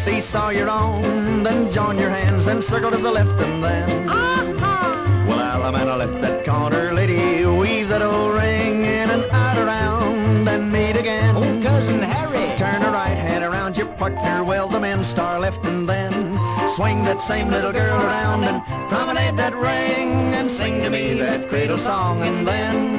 seesaw you're on, then join your hands and circle to the left and then. Well, Allemande left that corner, lady, weave that old ring in and out around and meet again. Oh, Cousin Harry, turn her right hand around your partner, well, the men star left and then swing that same little girl around and promenade that ring and sing to me that cradle song and then